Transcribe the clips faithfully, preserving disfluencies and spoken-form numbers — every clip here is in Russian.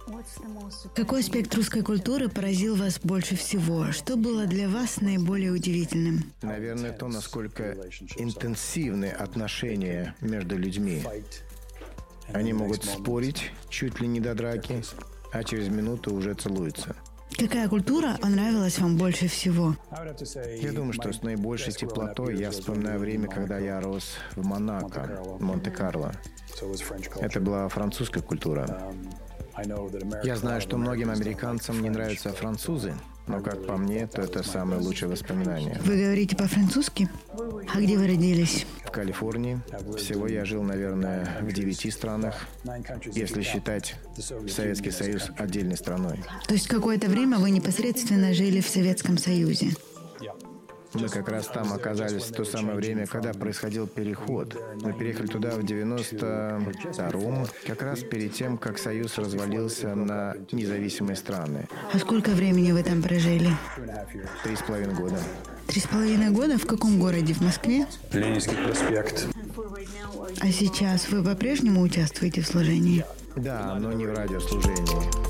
Какой аспект русской культуры поразил вас больше всего? Что было для вас наиболее удивительным? Наверное, то, насколько интенсивны отношения между людьми. Они могут спорить чуть ли не до драки, а через минуту уже целуются. Какая культура понравилась вам больше всего? Я думаю, что с наибольшей теплотой я вспоминаю время, когда я рос в Монако, Монте-Карло. Это была французская культура. Я знаю, что многим американцам не нравятся французы, но, как по мне, то это самое лучшее воспоминание. Вы говорите по-французски? А где вы родились? В Калифорнии. Всего я жил, наверное, в девяти странах, если считать Советский Союз отдельной страной. То есть какое-то время вы непосредственно жили в Советском Союзе? Мы как раз там оказались в то самое время, когда происходил переход. Мы переехали туда в девяносто втором, как раз перед тем, как Союз развалился на независимые страны. А сколько времени вы там прожили? Три с половиной года. Три с половиной года? В каком городе? В Москве? Ленинский проспект. А сейчас вы по-прежнему участвуете в служении? Да, но не в радиослужении.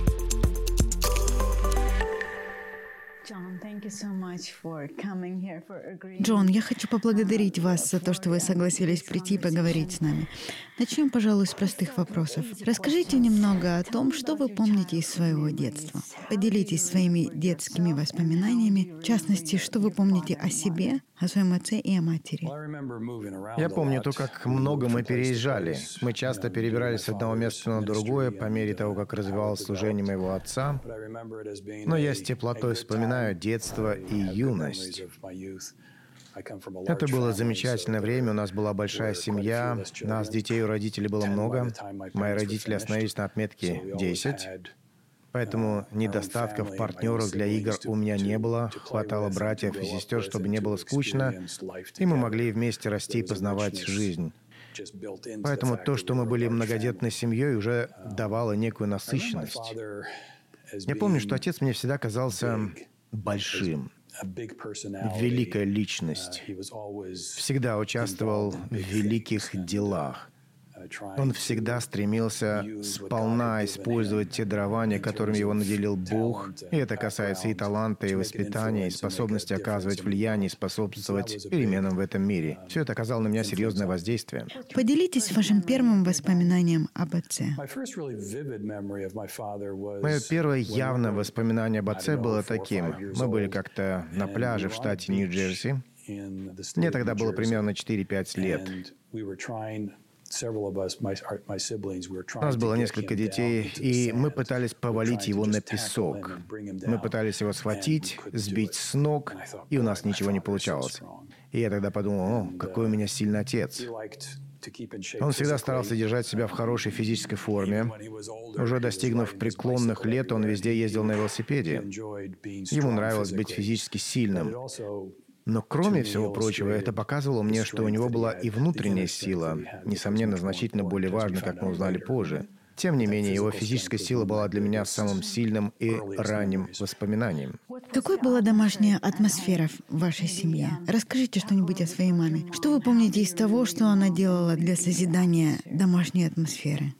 Джон, я хочу поблагодарить вас за то, что вы согласились прийти и поговорить с нами. Начнем, пожалуй, с простых вопросов. Расскажите немного о том, что вы помните из своего детства. Поделитесь своими детскими воспоминаниями, в частности, что вы помните о себе, о своем отце и о матери. Я помню то, как много мы переезжали. Мы часто перебирались с одного места на другое по мере того, как развивалось служение моего отца. Но я с теплотой вспоминаю детство и юность. Это было замечательное время, у нас была большая семья, нас, детей, у родителей было много. Мои родители остановились на отметке десять, поэтому недостатков в партнерах для игр у меня не было, хватало братьев и сестер, чтобы не было скучно, и мы могли вместе расти и познавать жизнь. Поэтому то, что мы были многодетной семьей, уже давало некую насыщенность. Я помню, что отец мне всегда казался большим, великая личность, всегда участвовал в великих делах. Он всегда стремился сполна использовать те дарования, которыми его наделил Бог. И это касается и таланта, и воспитания, и способности оказывать влияние, и способствовать переменам в этом мире. Все это оказало на меня серьезное воздействие. Поделитесь вашим первым воспоминанием об отце. Мое первое явное воспоминание об отце было таким. Мы были как-то на пляже в штате Нью-Джерси. Мне тогда было примерно четыре-пять лет. У нас было несколько детей, и мы пытались повалить его на песок. Мы пытались его схватить, сбить с ног, и у нас ничего не получалось. И я тогда подумал, о, какой у меня сильный отец. Он всегда старался держать себя в хорошей физической форме. Уже достигнув преклонных лет, он везде ездил на велосипеде. Ему нравилось быть физически сильным. Но кроме всего прочего, это показывало мне, что у него была и внутренняя сила, несомненно, значительно более важной, как мы узнали позже. Тем не менее, его физическая сила была для меня самым сильным и ранним воспоминанием. Какой была домашняя атмосфера в вашей семье? Расскажите что-нибудь о своей маме. Что вы помните из того, что она делала для созидания домашней атмосферы?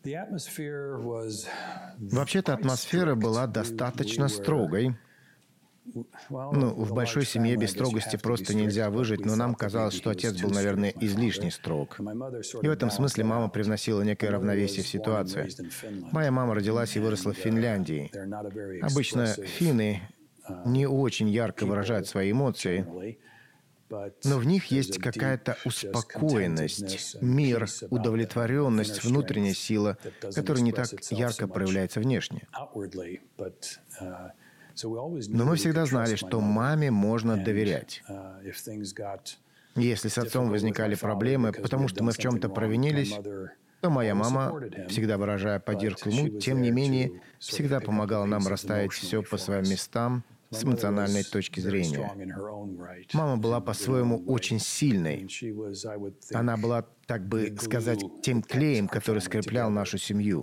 Вообще-то атмосфера была достаточно строгой. Ну, в большой семье без строгости просто нельзя выжить, но нам казалось, что отец был, наверное, излишне строг. И в этом смысле мама привносила некое равновесие в ситуацию. Моя мама родилась и выросла в Финляндии. Обычно финны не очень ярко выражают свои эмоции, но в них есть какая-то успокоенность, мир, удовлетворенность, внутренняя сила, которая не так ярко проявляется внешне. Но мы всегда знали, что маме можно доверять. Если с отцом возникали проблемы, потому что мы в чем-то провинились, то моя мама, всегда выражая поддержку ему, тем не менее, всегда помогала нам расставить все по своим местам с эмоциональной точки зрения. Мама была по-своему очень сильной. Она была, так бы сказать, тем клеем, который скреплял нашу семью.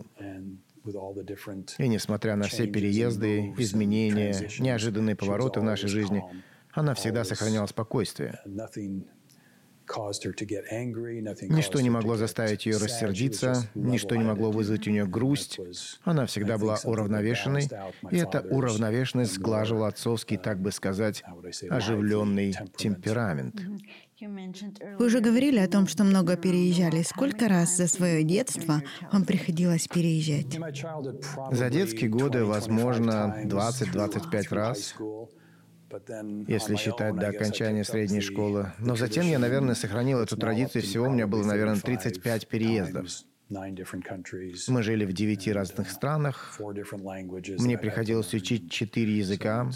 И несмотря на все переезды, изменения, неожиданные повороты в нашей жизни, она всегда сохраняла спокойствие. Ничто не могло заставить ее рассердиться, ничто не могло вызвать у нее грусть. Она всегда была уравновешенной, и эта уравновешенность сглаживала отцовский, так бы сказать, оживленный темперамент. Вы уже говорили о том, что много переезжали. Сколько раз за свое детство вам приходилось переезжать? За детские годы, возможно, двадцать-двадцать пять раз, если считать до окончания средней школы. Но затем я, наверное, сохранил эту традицию. Всего у меня было, наверное, тридцать пять переездов. Мы жили в девяти разных странах. Мне приходилось учить четыре языка.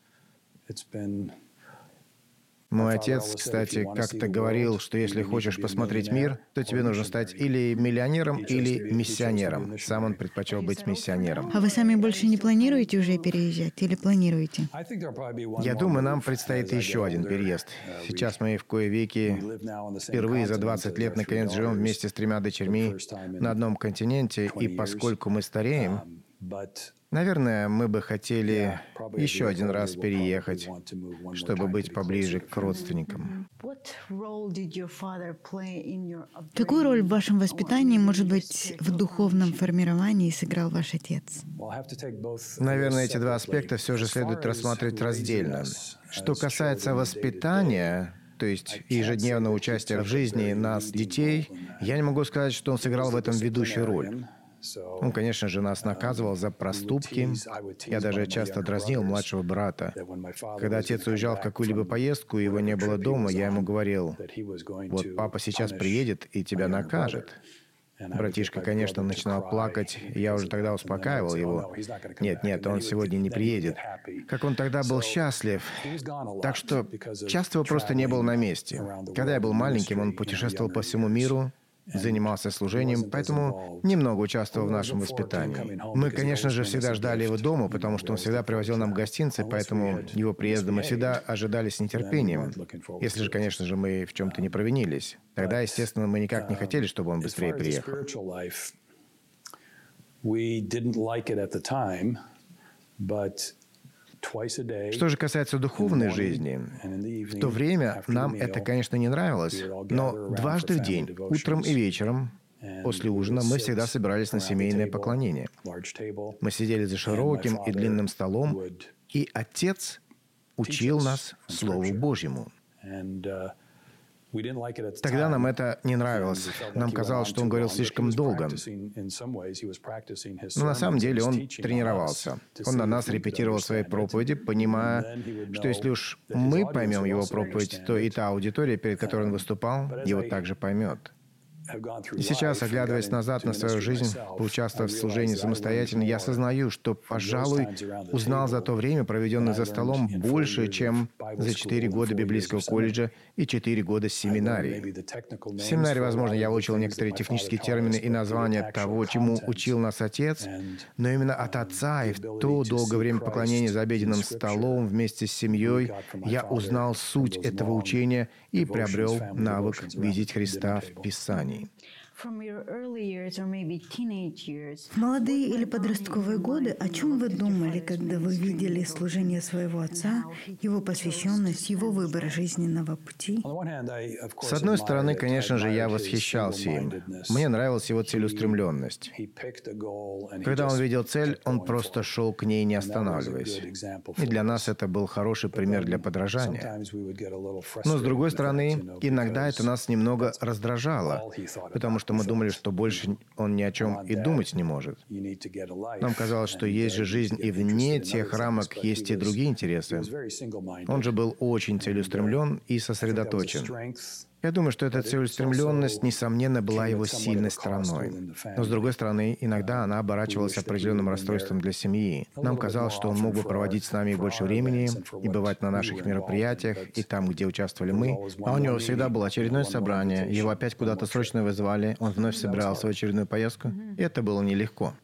Мой отец, кстати, как-то говорил, что если хочешь посмотреть мир, то тебе нужно стать или миллионером, или миссионером. Сам он предпочел быть миссионером. А вы сами больше не планируете уже переезжать или планируете? Я думаю, нам предстоит еще один переезд. Сейчас мы в кои веки впервые за двадцать лет наконец живем вместе с тремя дочерьми на одном континенте, и поскольку мы стареем, наверное, мы бы хотели еще один раз переехать, чтобы быть поближе к родственникам. Какую роль в вашем воспитании, может быть, в духовном формировании сыграл ваш отец? Наверное, эти два аспекта все же следует рассматривать раздельно. Что касается воспитания, то есть ежедневного участия в жизни нас, детей, я не могу сказать, что он сыграл в этом ведущую роль. Он, конечно же, нас наказывал за проступки. Я даже часто дразнил младшего брата. Когда отец уезжал в какую-либо поездку, и его не было дома, я ему говорил: «Вот папа сейчас приедет и тебя накажет». Братишка, конечно, начинал плакать, и я уже тогда успокаивал его. Нет, нет, он сегодня не приедет. Как он тогда был счастлив. Так что часто его просто не было на месте. Когда я был маленьким, он путешествовал по всему миру, занимался служением, поэтому немного участвовал в нашем воспитании. Мы, конечно же, всегда ждали его дома, потому что он всегда привозил нам гостинцы, поэтому его приезда мы всегда ожидали с нетерпением. Если же, конечно же, мы в чем-то не провинились. Тогда, естественно, мы никак не хотели, чтобы он быстрее приехал. Что же касается духовной жизни, в то время нам это, конечно, не нравилось, но дважды в день, утром и вечером, после ужина, мы всегда собирались на семейное поклонение. Мы сидели за широким и длинным столом, и отец учил нас Слову Божьему. Тогда нам это не нравилось. Нам казалось, что он говорил слишком долго. Но на самом деле он тренировался. Он на нас репетировал свои проповеди, понимая, что если уж мы поймем его проповедь, то и та аудитория, перед которой он выступал, его также поймет. И сейчас, оглядываясь назад на свою жизнь, поучаствовав в служении самостоятельно, я осознаю, что, пожалуй, узнал за то время, проведенное за столом, больше, чем за четыре года библейского колледжа и четыре года семинарии. В семинарии, возможно, я выучил некоторые технические термины и названия того, чему учил нас отец, но именно от отца и в то долгое время поклонения за обеденным столом вместе с семьей я узнал суть этого учения и приобрел навык видеть Христа в Писании. В молодые или подростковые годы о чем вы думали, когда вы видели служение своего отца, его посвященность, его выбор жизненного пути? С одной стороны, конечно же, я восхищался им. Мне нравилась его целеустремленность. Когда он видел цель, он просто шел к ней, не останавливаясь. И для нас это был хороший пример для подражания. Но, с другой стороны, иногда это нас немного раздражало, потому что мы думали, что больше он ни о чем и думать не может. Нам казалось, что есть же жизнь и вне тех рамок, есть и другие интересы. Он же был очень целеустремлен и сосредоточен. Я думаю, что эта целеустремленность, несомненно, была его сильной стороной. Но, с другой стороны, иногда она оборачивалась определенным расстройством для семьи. Нам казалось, что он мог бы проводить с нами больше времени и бывать на наших мероприятиях, и там, где участвовали мы. А у него всегда было очередное собрание, его опять куда-то срочно вызывали, он вновь собирался в очередную поездку, и это было нелегко.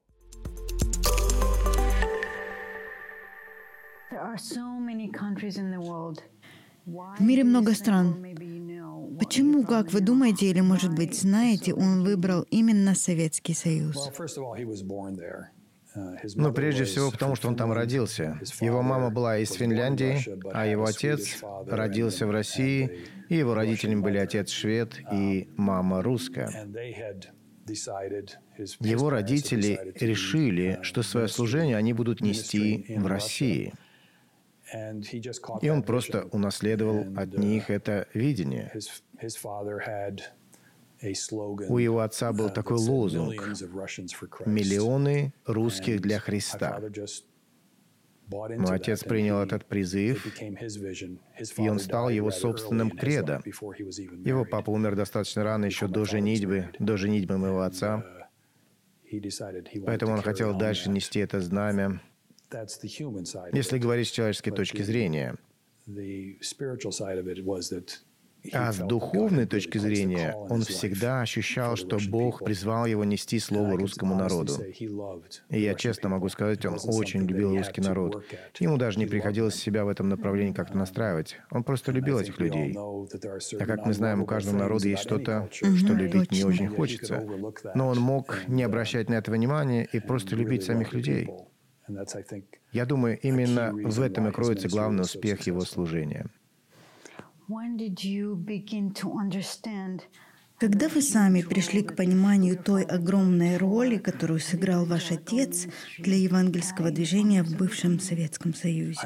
В мире много стран. Почему, как вы думаете, или, может быть, знаете, он выбрал именно Советский Союз? Ну, прежде всего, потому что он там родился. Его мама была из Финляндии, а его отец родился в России, и его родителями были отец швед и мама русская. Его родители решили, что свое служение они будут нести в России. И он просто унаследовал от них это видение. У его отца был такой лозунг «Миллионы русских для Христа». Но отец принял этот призыв, и он стал его собственным кредо. Его папа умер достаточно рано, еще до женитьбы, до женитьбы моего отца. Поэтому он хотел дальше нести это знамя. Если говорить с человеческой точки зрения. А с духовной точки зрения он всегда ощущал, что Бог призвал его нести слово русскому народу. И я честно могу сказать, он очень любил русский народ. Ему даже не приходилось себя в этом направлении как-то настраивать. Он просто любил этих людей. А как мы знаем, у каждого народа есть что-то, что любить не очень хочется. Но он мог не обращать на это внимания и просто любить самих людей. Я думаю, именно в этом и кроется главный успех его служения. Когда вы сами пришли к пониманию той огромной роли, которую сыграл ваш отец для евангельского движения в бывшем Советском Союзе?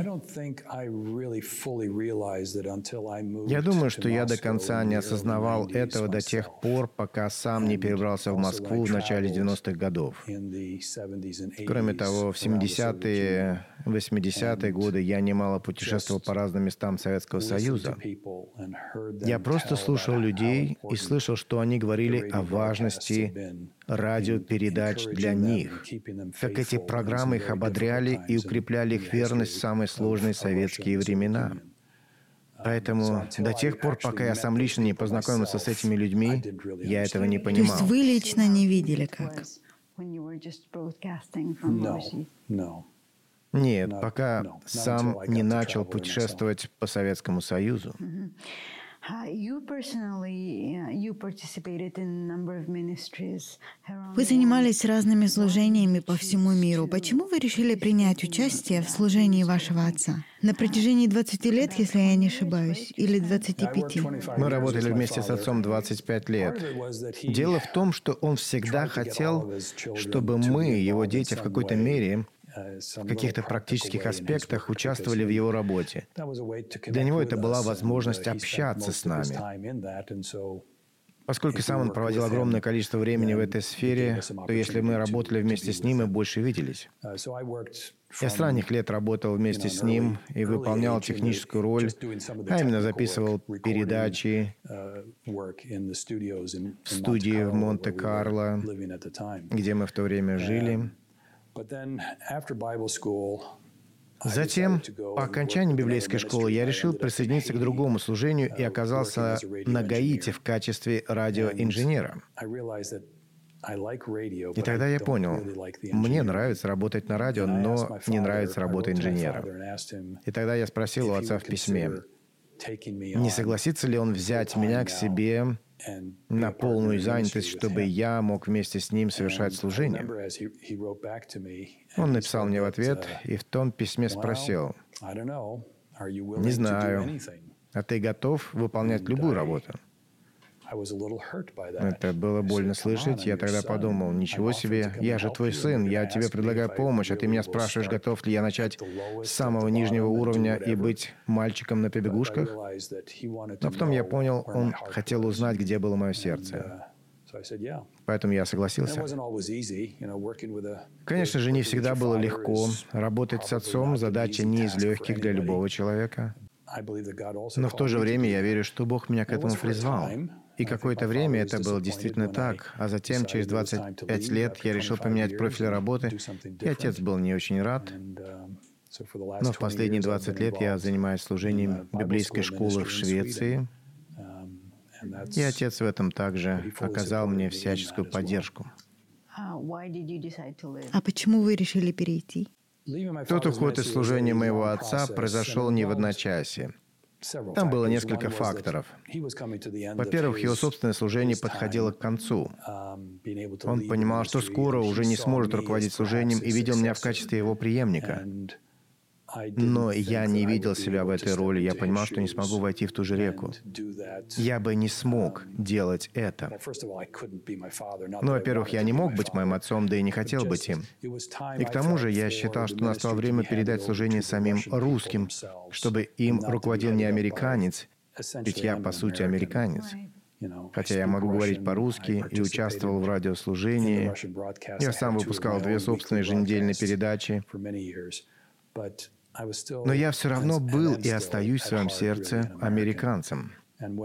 Я думаю, что я до конца не осознавал этого до тех пор, пока сам не перебрался в Москву в начале девяностых годов. Кроме того, в семидесятые, восьмидесятые годы я немало путешествовал по разным местам Советского Союза. Я просто слушал людей и слышал, что они говорили о важности радиопередач для них, как эти программы их ободряли и укрепляли их верность в самые сложные советские времена. Поэтому до тех пор, пока я сам лично не познакомился с этими людьми, я этого не понимал. То есть вы лично не видели, как? Нет, пока сам не начал путешествовать по Советскому Союзу. Вы занимались разными служениями по всему миру. Почему вы решили принять участие в служении вашего отца? На протяжении двадцати лет, если я не ошибаюсь, или двадцати пяти? Мы работали вместе с отцом двадцать пять лет. Дело в том, что он всегда хотел, чтобы мы, его дети, в какой-то мере, в каких-то практических аспектах участвовали в его работе. Для него это была возможность общаться с нами. Поскольку сам он проводил огромное количество времени в этой сфере, то если мы работали вместе с ним, мы больше виделись. Я с ранних лет работал вместе с ним и выполнял техническую роль, а именно записывал передачи в студии в Монте-Карло, где мы в то время жили. Затем, по окончании библейской школы, я решил присоединиться к другому служению и оказался на Гаити в качестве радиоинженера. И тогда я понял, мне нравится работать на радио, но не нравится работа инженера. И тогда я спросил у отца в письме, не согласится ли он взять меня к себе на полную занятость, чтобы я мог вместе с ним совершать служение. Он написал мне в ответ и в том письме спросил, «Не знаю, а ты готов выполнять любую работу?» Это было больно слышать. Я тогда подумал, ничего себе, я же твой сын, я тебе предлагаю помощь, а ты меня спрашиваешь, готов ли я начать с самого нижнего уровня и быть мальчиком на побегушках? Но потом я понял, он хотел узнать, где было мое сердце. Поэтому я согласился. Конечно же, не всегда было легко. Работать с отцом — задача не из легких для любого человека. Но в то же время я верю, что Бог меня к этому призвал. И какое-то время это было действительно так, а затем, через двадцать пять лет, я решил поменять профиль работы, и отец был не очень рад. Но в последние двадцать лет я занимаюсь служением библейской школы в Швеции, и отец в этом также оказал мне всяческую поддержку. А почему вы решили перейти? Тот уход из служения моего отца произошел не в одночасье. Там было несколько факторов. Во-первых, его собственное служение подходило к концу. Он понимал, что скоро уже не сможет руководить служением, и видел меня в качестве его преемника. Но я не видел себя в этой роли. Я понимал, что не смогу войти в ту же реку. Я бы не смог делать это. Ну, во-первых, я не мог быть моим отцом, да и не хотел быть им. И к тому же я считал, что настало время передать служение самим русским, чтобы им руководил не американец, ведь я, по сути, американец. Хотя я могу говорить по-русски и участвовал в радиослужении. Я сам выпускал две собственные еженедельные передачи. Но я все равно был и остаюсь в своем сердце американцем.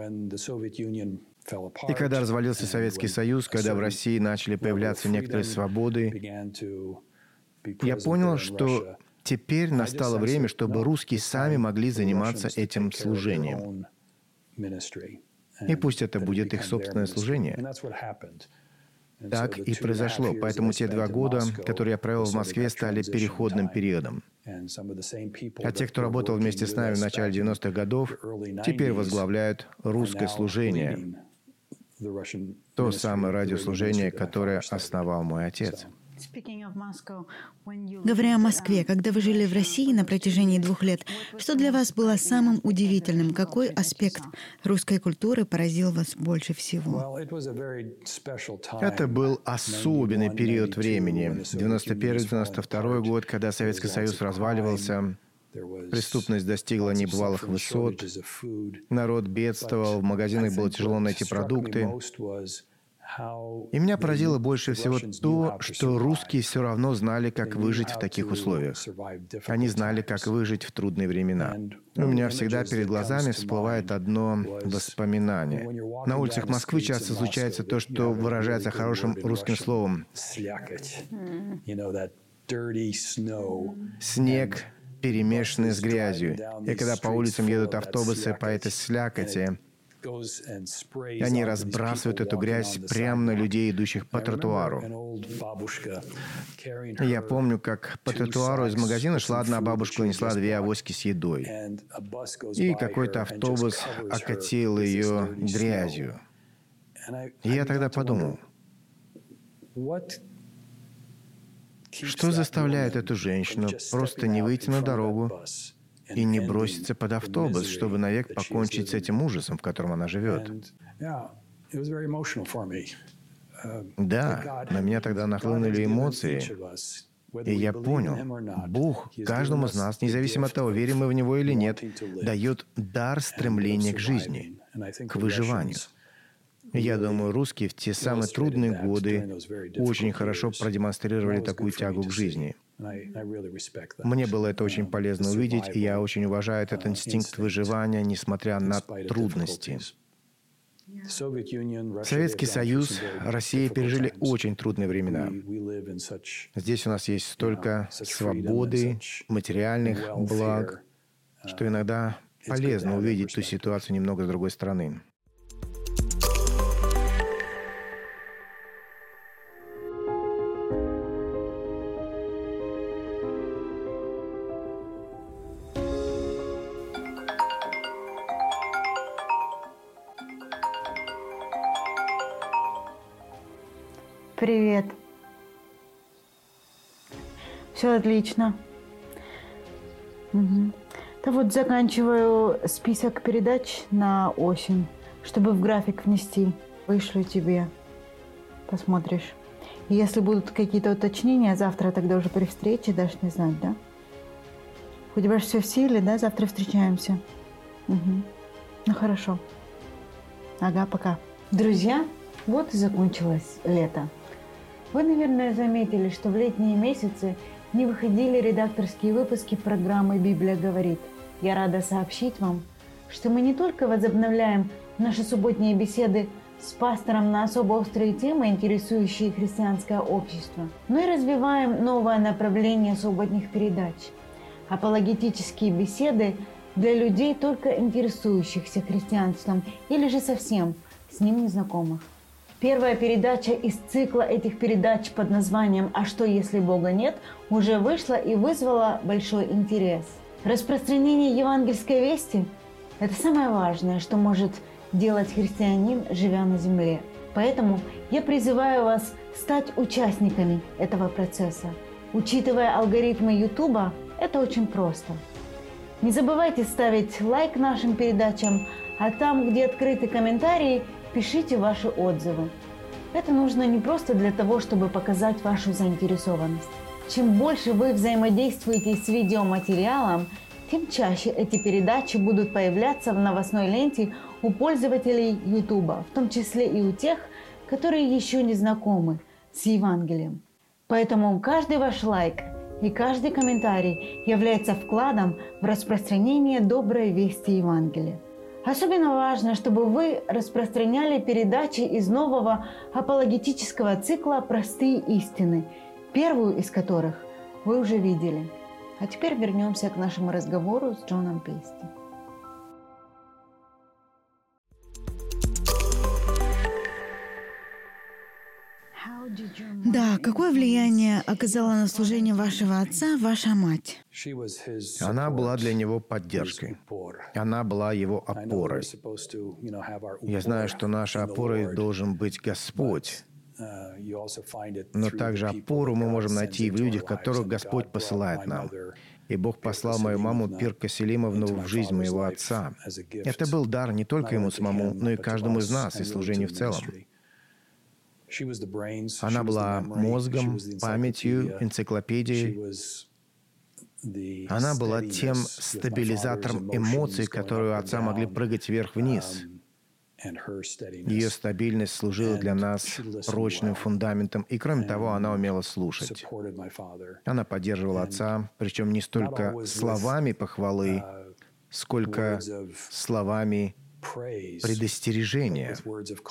И когда развалился Советский Союз, когда в России начали появляться некоторые свободы, я понял, что теперь настало время, чтобы русские сами могли заниматься этим служением. И пусть это будет их собственное служение. Так и произошло. Поэтому те два года, которые я провел в Москве, стали переходным периодом. А те, кто работал вместе с нами в начале девяностых годов, теперь возглавляют русское служение. То самое радиослужение, которое основал мой отец. Говоря о Москве, когда вы жили в России на протяжении двух лет, что для вас было самым удивительным? Какой аспект русской культуры поразил вас больше всего? Это был особенный период времени. девяносто первый — девяносто второй год, когда Советский Союз разваливался, преступность достигла небывалых высот, народ бедствовал, в магазинах было тяжело найти продукты. И меня поразило больше всего то, что русские все равно знали, как выжить в таких условиях. Они знали, как выжить в трудные времена. У меня всегда перед глазами всплывает одно воспоминание. На улицах Москвы часто случается то, что выражается хорошим русским словом. Снег, перемешанный с грязью. И когда по улицам едут автобусы по этой слякоти, они разбрасывают эту грязь прямо на людей, идущих по тротуару. Я помню, как по тротуару из магазина шла одна бабушка и несла две авоськи с едой. И какой-то автобус окатил ее грязью. И я тогда подумал, что заставляет эту женщину просто не выйти на дорогу и не броситься под автобус, чтобы навек покончить с этим ужасом, в котором она живет. Да, на меня тогда нахлынули эмоции, и я понял, Бог каждому из нас, независимо от того, верим мы в Него или нет, дает дар стремления к жизни, к выживанию. Я думаю, русские в те самые трудные годы очень хорошо продемонстрировали такую тягу к жизни. Мне было это очень полезно увидеть, и я очень уважаю этот инстинкт выживания, несмотря на трудности. Советский Союз, Россия пережили очень трудные времена. Здесь у нас есть столько свободы, материальных благ, что иногда полезно увидеть ту ситуацию немного с другой стороны. Привет. Все отлично. Угу. Да вот заканчиваю список передач на осень, чтобы в график внести. Вышлю тебе. Посмотришь. И если будут какие-то уточнения, завтра тогда уже при встрече дашь мне знать, да? У тебя же все в силе, да? Завтра встречаемся. Угу. Ну хорошо. Ага, пока. Друзья, вот и закончилось лето. Вы, наверное, заметили, что в летние месяцы не выходили редакторские выпуски программы «Библия говорит». Я рада сообщить вам, что мы не только возобновляем наши субботние беседы с пастором на особо острые темы, интересующие христианское общество, но и развиваем новое направление субботних передач – апологетические беседы для людей, только интересующихся христианством или же совсем с ним незнакомых. Первая передача из цикла этих передач под названием «А что, если Бога нет?» уже вышла и вызвала большой интерес. Распространение евангельской вести Это самое важное, что может делать христианин, живя на земле. Поэтому я призываю вас стать участниками этого процесса. Учитывая алгоритмы Ютуба, это очень просто. Не забывайте ставить лайк нашим передачам, а там, где открыты комментарии, пишите ваши отзывы. Это нужно не просто для того, чтобы показать вашу заинтересованность. Чем больше вы взаимодействуете с видеоматериалом, тем чаще эти передачи будут появляться в новостной ленте у пользователей Ютуба, в том числе и у тех, которые еще не знакомы с Евангелием. Поэтому каждый ваш лайк и каждый комментарий является вкладом в распространение доброй вести Евангелия. Особенно важно, чтобы вы распространяли передачи из нового апологетического цикла «Простые истины», первую из которых вы уже видели. А теперь вернемся к нашему разговору с Джоном Пейсти. Да, какое влияние оказала на служение вашего отца ваша мать? Она была для него поддержкой. Она была его опорой. Я знаю, что нашей опорой должен быть Господь. Но также опору мы можем найти в людях, которых Господь посылает нам. И Бог послал мою маму Пирка Селимовну в жизнь моего отца. Это был дар не только ему самому, но и каждому из нас, и служению в целом. Она была мозгом, памятью, энциклопедией. Она была тем стабилизатором эмоций, которые у отца могли прыгать вверх-вниз. Ее стабильность служила для нас прочным фундаментом, и кроме того, она умела слушать. Она поддерживала отца, причем не столько словами похвалы, сколько словами предостережения.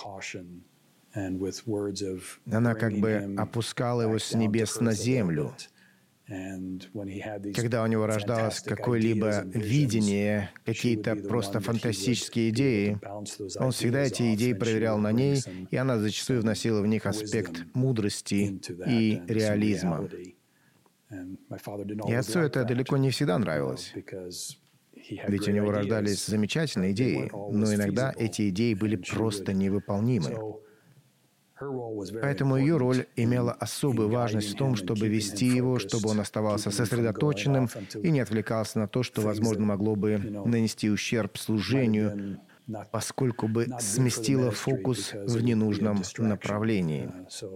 Она как бы опускала его с небес на землю. Когда у него рождалось какое-либо видение, какие-то просто фантастические идеи, он всегда эти идеи проверял на ней, и она зачастую вносила в них аспект мудрости и реализма. И отцу это далеко не всегда нравилось. Ведь у него рождались замечательные идеи, но иногда эти идеи были просто невыполнимы. Поэтому ее роль имела особую важность в том, чтобы вести его, чтобы он оставался сосредоточенным и не отвлекался на то, что, возможно, могло бы нанести ущерб служению, поскольку бы сместило фокус в ненужном направлении.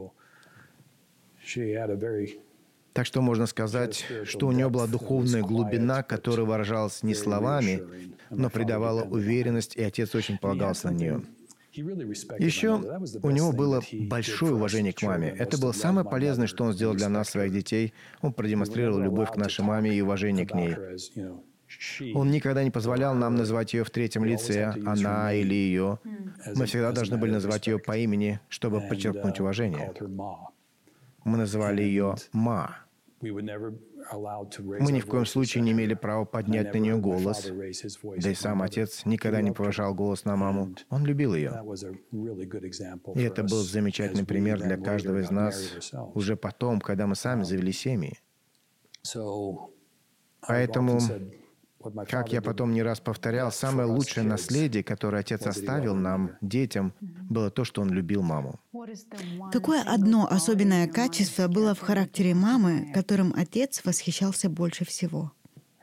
Так что можно сказать, что у нее была духовная глубина, которая выражалась не словами, но придавала уверенность, и отец очень полагался на нее. Еще у него было большое уважение к маме. Это было самое полезное, что он сделал для нас, своих детей. Он продемонстрировал любовь к нашей маме и уважение к ней. Он никогда не позволял нам называть ее в третьем лице, она или ее. Мы всегда должны были называть ее по имени, чтобы подчеркнуть уважение. Мы называли ее «ма». Мы ни в коем случае не имели права поднять на нее голос. Да и сам отец никогда не повышал голос на маму. Он любил ее. И это был замечательный пример для каждого из нас уже потом, когда мы сами завели семьи. Поэтому, как я потом не раз повторял, самое лучшее наследие, которое отец оставил нам, детям, было то, что он любил маму. Какое одно особенное качество было в характере мамы, которым отец восхищался больше всего?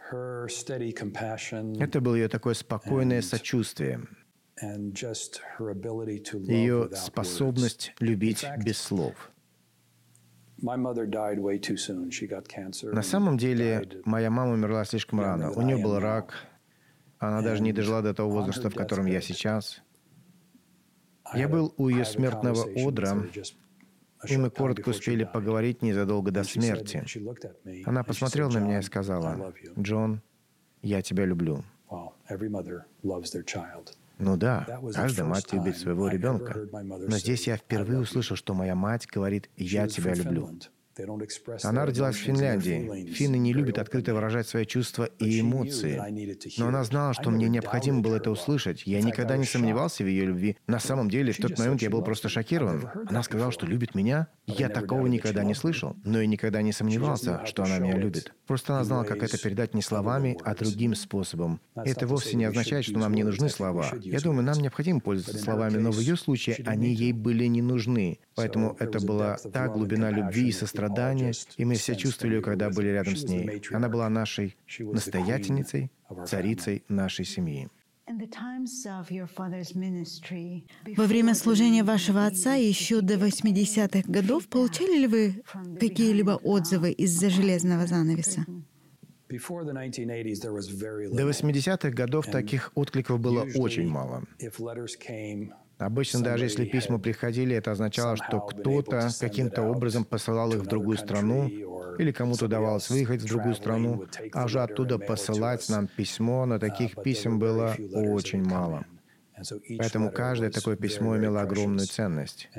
Это было ее такое спокойное сочувствие, ее способность любить без слов. На самом деле, моя мама умерла слишком рано. У нее был рак. Она даже не дожила до того возраста, в котором я сейчас. Я был у ее смертного одра, и мы коротко успели поговорить незадолго до смерти. Она посмотрела на меня и сказала: «Джон, я тебя люблю». Ну да, каждая мать любит своего ребенка. Но здесь я впервые услышал, что моя мать говорит: «Я тебя люблю». Она родилась в Финляндии. Финны не любят открыто выражать свои чувства и эмоции. Но она знала, что мне необходимо было это услышать. Я никогда не сомневался в ее любви. На самом деле, в тот момент я был просто шокирован. Она сказала, что любит меня. Я такого никогда не слышал, но и никогда не сомневался, что она меня любит. Просто она знала, как это передать не словами, а другим способом. И это вовсе не означает, что нам не нужны слова. Я думаю, нам необходимо пользоваться словами, но в ее случае они ей были не нужны. Поэтому это была та глубина любви и сострадания, и мы все чувствовали ее, когда были рядом с ней. Она была нашей настоятельницей, царицей нашей семьи. Во время служения вашего отца еще до восьмидесятых годов получали ли вы какие-либо отзывы из-за железного занавеса? До восьмидесятых годов таких откликов было очень мало. Обычно, даже если письма приходили, это означало, что кто-то каким-то образом посылал их в другую страну, или кому-то удавалось выехать в другую страну, а уже оттуда посылать нам письмо, но таких писем было очень мало. Поэтому каждое такое письмо имело огромную ценность.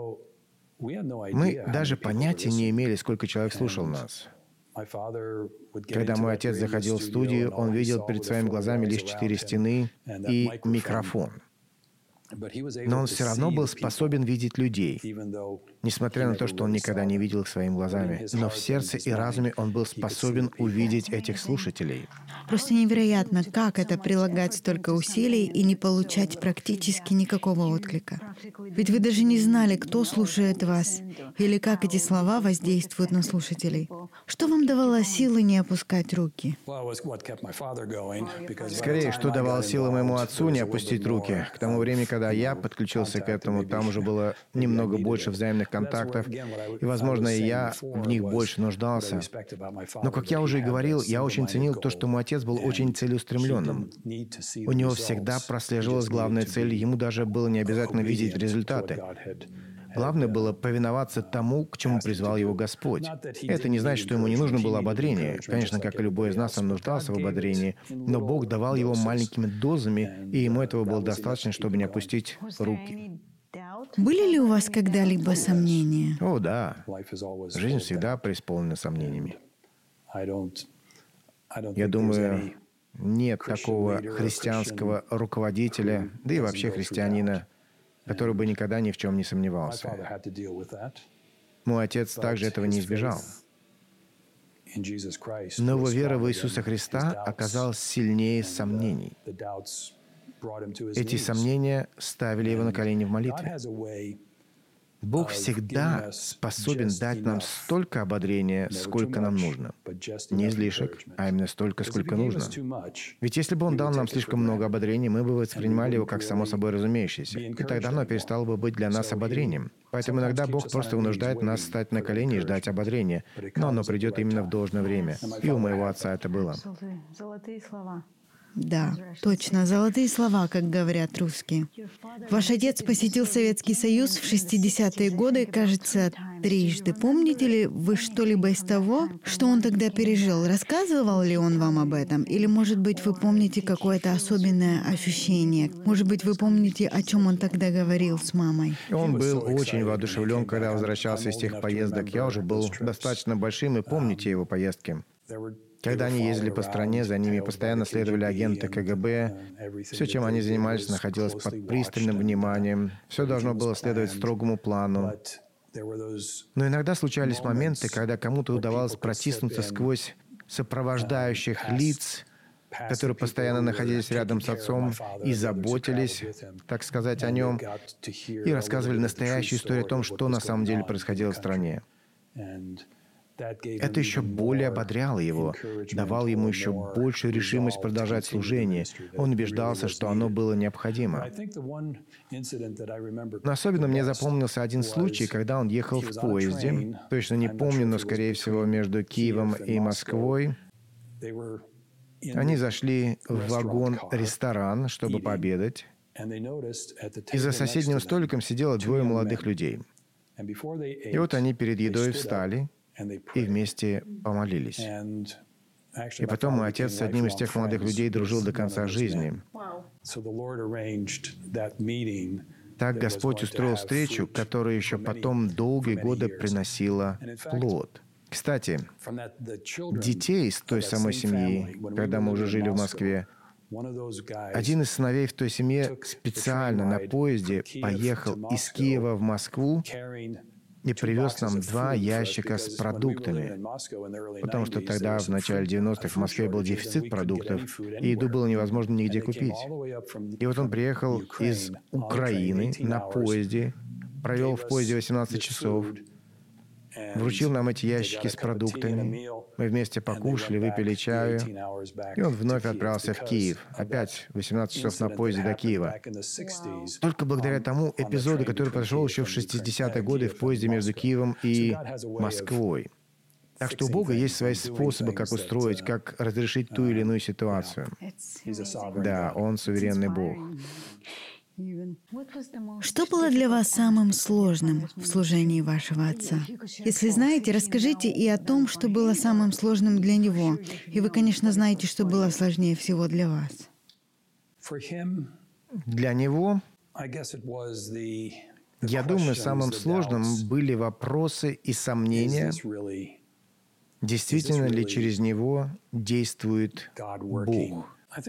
Мы даже понятия не имели, сколько человек слушал нас. Когда мой отец заходил в студию, он видел перед своими глазами лишь четыре стены и микрофон. Но он все равно был способен видеть людей, несмотря на то, что он никогда не видел их своими глазами. Но в сердце и разуме он был способен увидеть этих слушателей. Просто невероятно, как это прилагать столько усилий и не получать практически никакого отклика. Ведь вы даже не знали, кто слушает вас, или как эти слова воздействуют на слушателей. Что вам давало силы не опускать руки? Скорее, что давало силы моему отцу не опустить руки. К тому времени, когда я подключился к этому, там уже было немного больше взаимных контактов, и, возможно, и я в них больше нуждался. Но, как я уже и говорил, я очень ценил то, что мой отец был очень целеустремленным. У него всегда прослеживалась главная цель, ему даже было не обязательно видеть результаты. Главное было повиноваться тому, к чему призвал его Господь. Это не значит, что ему не нужно было ободрение. Конечно, как и любой из нас, он нуждался в ободрении, но Бог давал его маленькими дозами, и ему этого было достаточно, чтобы не опустить руки. Были ли у вас когда-либо сомнения? О, да. Жизнь всегда преисполнена сомнениями. Я думаю, нет такого христианского руководителя, да и вообще христианина, который бы никогда ни в чем не сомневался. Мой отец также этого не избежал. Но его вера в Иисуса Христа оказалась сильнее сомнений. Эти сомнения ставили его на колени в молитве. Бог всегда способен дать нам столько ободрения, сколько нам нужно. Не излишек, а именно столько, сколько нужно. Ведь если бы Он дал нам слишком много ободрения, мы бы воспринимали его как само собой разумеющееся. И тогда оно перестало бы быть для нас ободрением. Поэтому иногда Бог просто вынуждает нас встать на колени и ждать ободрения. Но оно придет именно в должное время. И у моего отца это было. Золотые слова. Да, точно, золотые слова, как говорят русские. Ваш отец посетил Советский Союз в шестидесятые годы, кажется, трижды. Помните ли вы что-либо из того, что он тогда пережил? Рассказывал ли он вам об этом? Или, может быть, вы помните какое-то особенное ощущение? Может быть, вы помните, о чем он тогда говорил с мамой? Он был очень воодушевлен, когда возвращался из тех поездок. Я уже был достаточно большим, и помните его поездки. Когда они ездили по стране, за ними постоянно следовали агенты ка гэ бэ. Все, чем они занимались, находилось под пристальным вниманием. Все должно было следовать строгому плану. Но иногда случались моменты, когда кому-то удавалось протиснуться сквозь сопровождающих лиц, которые постоянно находились рядом с отцом и заботились, так сказать, о нем, и рассказывали настоящую историю о том, что на самом деле происходило в стране. Это еще более ободряло его, давало ему еще большую решимость продолжать служение. Он убеждался, что оно было необходимо. Но особенно мне запомнился один случай, когда он ехал в поезде. Точно не помню, но, скорее всего, между Киевом и Москвой. Они зашли в вагон-ресторан, чтобы пообедать. И за соседним столиком сидело двое молодых людей. И вот они перед едой встали и вместе помолились. И потом мой отец с одним из тех молодых людей дружил до конца жизни. Так Господь устроил встречу, которая еще потом долгие годы приносила плод. Кстати, детей из той самой семьи, когда мы уже жили в Москве, один из сыновей в той семье специально на поезде поехал из Киева в Москву и привез нам два ящика с продуктами, потому что тогда, в начале девяностых, в Москве был дефицит продуктов, и еду было невозможно нигде купить. И вот он приехал из Украины на поезде, провел в поезде восемнадцать часов, вручил нам эти ящики с продуктами, мы вместе покушали, выпили чаю, и он вновь отправился в Киев. Опять восемнадцать часов на поезде до Киева. Только благодаря тому эпизоду, который произошел еще в шестидесятые годы в поезде между Киевом и Москвой. Так что у Бога есть свои способы, как устроить, как разрешить ту или иную ситуацию. Да, Он суверенный Бог. Что было для вас самым сложным в служении вашего отца? Если знаете, расскажите и о том, что было самым сложным для него. И вы, конечно, знаете, что было сложнее всего для вас. Для него, я думаю, самым сложным были вопросы и сомнения, действительно ли через него действует Бог.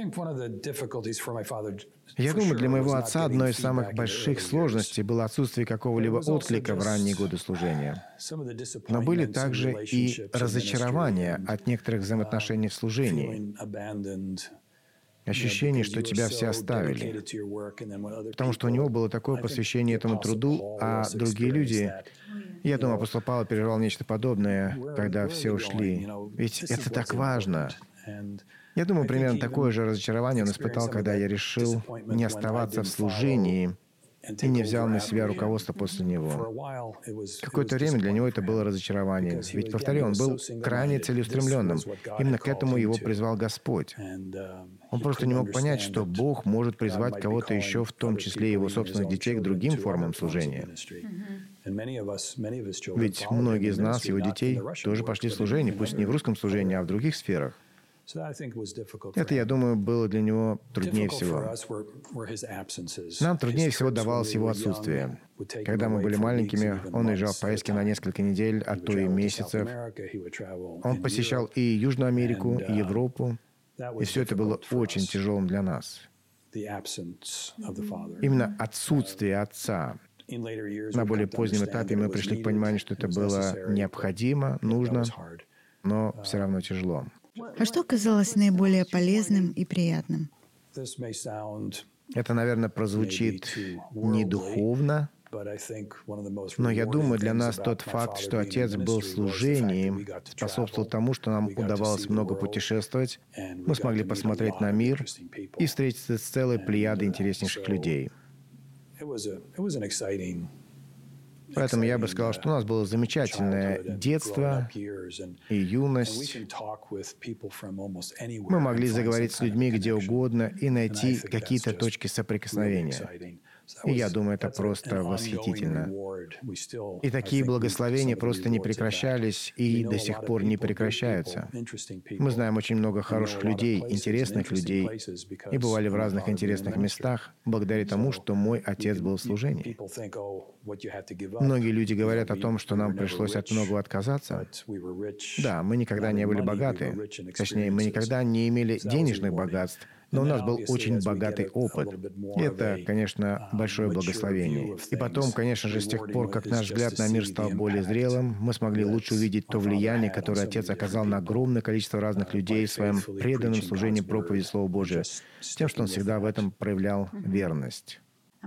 Я думаю, для моего отца одной из самых больших сложностей было отсутствие какого-либо отклика в ранние годы служения. Но были также и разочарования от некоторых взаимоотношений в служении. Ощущение, что тебя все оставили. Потому что у него было такое посвящение этому труду, а другие люди... Я думаю, апостол Павел переживал нечто подобное, когда все ушли. Ведь это так важно. Я думаю, примерно такое же разочарование он испытал, когда я решил не оставаться в служении и не взял на себя руководство после него. Какое-то время для него это было разочарование. Ведь, повторю, он был крайне целеустремленным. Именно к этому его призвал Господь. Он просто не мог понять, что Бог может призвать кого-то еще, в том числе его собственных детей, к другим формам служения. Ведь многие из нас, его детей, тоже пошли в служение, пусть не в русском служении, а в других сферах. Это, я думаю, было для него труднее всего. Нам труднее всего давалось его отсутствие. Когда мы были маленькими, он уезжал в поездки на несколько недель, а то и месяцев. Он посещал и Южную Америку, и Европу, и все это было очень тяжелым для нас. Именно отсутствие отца. На более позднем этапе мы пришли к пониманию, что это было необходимо, нужно, но все равно тяжело. А что казалось наиболее полезным и приятным? Это, наверное, прозвучит не духовно, но я думаю, для нас тот факт, что отец был в служении, способствовал тому, что нам удавалось много путешествовать, мы смогли посмотреть на мир и встретиться с целой плеядой интереснейших людей. Поэтому я бы сказал, что у нас было замечательное детство и юность. Мы могли заговорить с людьми где угодно и найти какие-то точки соприкосновения. И я думаю, это просто восхитительно. И такие благословения просто не прекращались и до сих пор не прекращаются. Мы знаем очень много хороших людей, интересных людей, и бывали в разных интересных местах, благодаря тому, что мой отец был в служении. Многие люди говорят о том, что нам пришлось от многого отказаться. Да, мы никогда не были богаты. Точнее, мы никогда не имели денежных богатств, но у нас был очень богатый опыт. И это, конечно, большое благословение. И потом, конечно же, с тех пор, как наш взгляд на мир стал более зрелым, мы смогли лучше увидеть то влияние, которое Отец оказал на огромное количество разных людей в своем преданном служении проповеди Слова Божия, тем, что Он всегда в этом проявлял верность.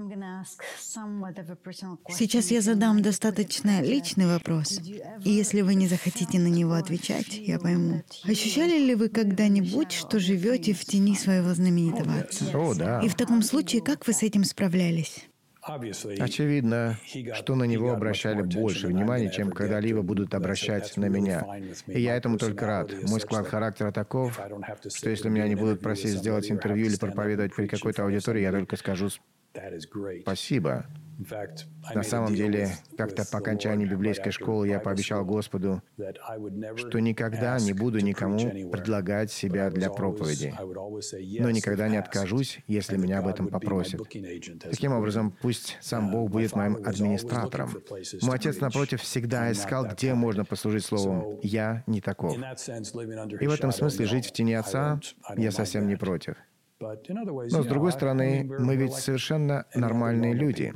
Сейчас я задам достаточно личный вопрос, и если вы не захотите на него отвечать, я пойму. Ощущали ли вы когда-нибудь, что живете в тени своего знаменитого отца? О, да. И в таком случае, как вы с этим справлялись? Очевидно, что на него обращали больше внимания, чем когда-либо будут обращать на меня. И я этому только рад. Мой склад характера таков, что если меня не будут просить сделать интервью или проповедовать перед какой-то аудиторией, я только скажу Спасибо. На самом деле, как-то по окончании библейской школы я пообещал Господу, что никогда не буду никому предлагать себя для проповеди, но никогда не откажусь, если меня об этом попросят. Таким образом, пусть сам Бог будет моим администратором. Мой отец, напротив, всегда искал, где можно послужить словом «я не таков». И в этом смысле жить в тени Отца я совсем не против. Но, с другой стороны, мы ведь совершенно нормальные люди.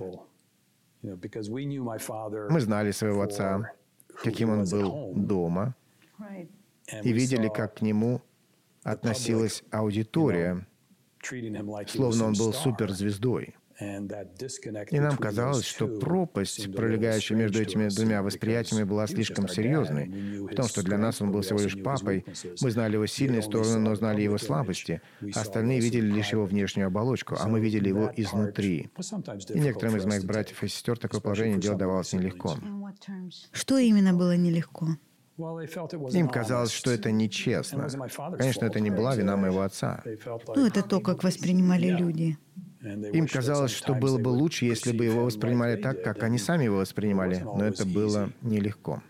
Мы знали своего отца, каким он был дома, и видели, как к нему относилась аудитория, словно он был суперзвездой. И нам казалось, что пропасть, пролегающая между этими двумя восприятиями, была слишком серьезной. В том, что для нас он был всего лишь папой, мы знали его сильные стороны, но знали его слабости. Остальные видели лишь его внешнюю оболочку, а мы видели его изнутри. И некоторым из моих братьев и сестер такое положение дела давалось нелегко. Что именно было нелегко? Им казалось, что это нечестно. Конечно, это не была вина моего отца. Ну, это то, как воспринимали люди. Им казалось, что было бы лучше, если бы его воспринимали так, как они сами его воспринимали, но это было нелегко.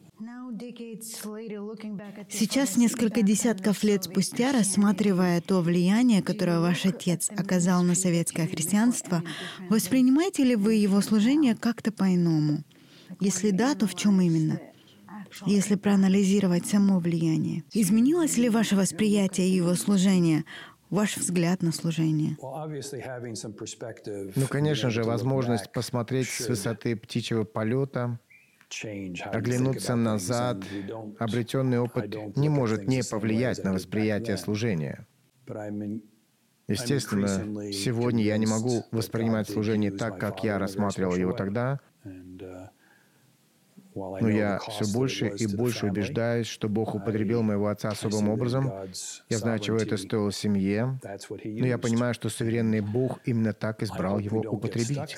Сейчас, несколько десятков лет спустя, рассматривая то влияние, которое ваш отец оказал на советское христианство, воспринимаете ли вы его служение как-то по-иному? Если да, то в чем именно? Если проанализировать само влияние, изменилось ли ваше восприятие его служения? Ваш взгляд на служение? Ну, конечно же, возможность посмотреть с высоты птичьего полета, оглянуться назад, обретенный опыт не может не повлиять на восприятие служения. Естественно, сегодня я не могу воспринимать служение так, как я рассматривал его тогда, но я все больше и больше убеждаюсь, что Бог употребил моего отца особым образом. Я знаю, чего это стоило семье, но я понимаю, что суверенный Бог именно так избрал его употребить.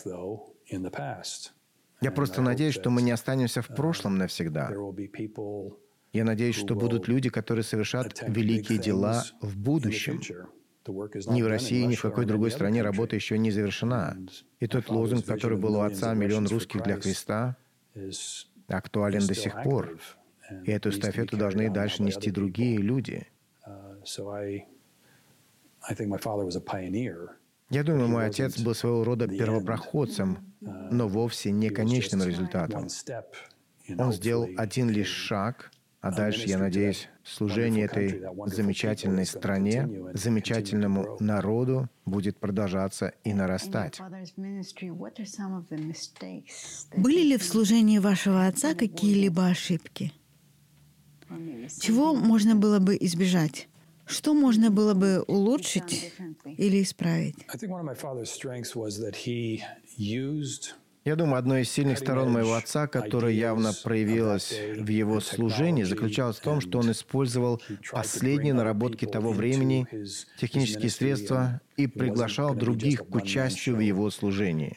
Я просто надеюсь, что мы не останемся в прошлом навсегда. Я надеюсь, что будут люди, которые совершат великие дела в будущем. Ни в России, ни в какой другой стране работа еще не завершена. И тот лозунг, который был у отца «Миллион русских для Христа», актуален до сих пор. И эту эстафету должны дальше нести другие люди. Я думаю, мой отец был своего рода первопроходцем, но вовсе не конечным результатом. Он сделал один лишь шаг, а дальше, я надеюсь, служение этой замечательной стране, замечательному народу будет продолжаться и нарастать. Были ли в служении вашего отца какие-либо ошибки? Чего можно было бы избежать? Что можно было бы улучшить или исправить? Я думаю, одной из сильных сторон моего отца, которая явно проявилась в его служении, заключалась в том, что он использовал последние наработки того времени, технические средства и приглашал других к участию в его служении.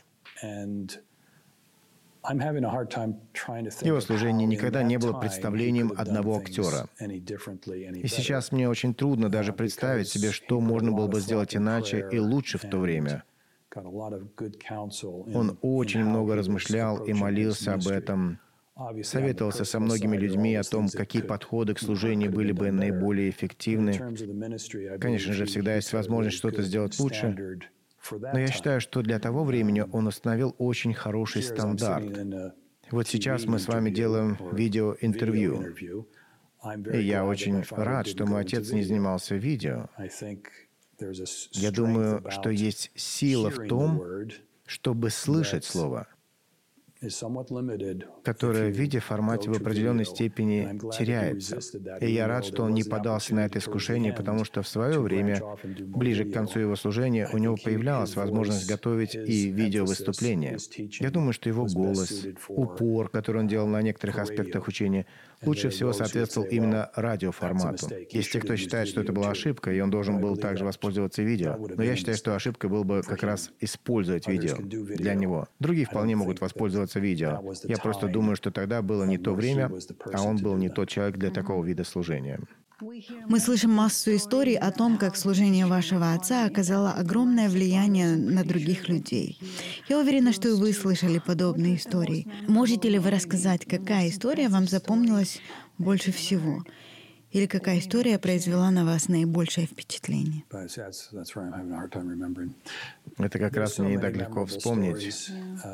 Его служение никогда не было представлением одного актера. И сейчас мне очень трудно даже представить себе, что можно было бы сделать иначе и лучше в то время. Он очень много размышлял и молился об этом, советовался со многими людьми о том, какие подходы к служению были бы наиболее эффективны. Конечно же, всегда есть возможность что-то сделать лучше, но я считаю, что для того времени он установил очень хороший стандарт. Вот сейчас мы с вами делаем видеоинтервью, и я очень рад, что мой отец не занимался видео. Я думаю, что есть сила в том, чтобы слышать Слово, которое в видеоформате в определенной степени теряется. И я рад, что он не поддался на это искушение, потому что в свое время, ближе к концу его служения, у него появлялась возможность готовить и видеовыступления. Я думаю, что его голос, упор, который он делал на некоторых аспектах учения, лучше всего соответствовал именно радиоформату. Есть те, кто считает, что это была ошибка, и он должен был также воспользоваться видео. Но я считаю, что ошибкой было бы как раз использовать видео для него. Другие вполне могут воспользоваться видео. Я просто думаю, что тогда было не то время, а он был не тот человек для такого вида служения. Мы слышим массу историй о том, как служение вашего отца оказало огромное влияние на других людей. Я уверена, что и вы слышали подобные истории. Можете ли вы рассказать, какая история вам запомнилась больше всего? Или какая история произвела на вас наибольшее впечатление? Это как раз мне не так легко вспомнить.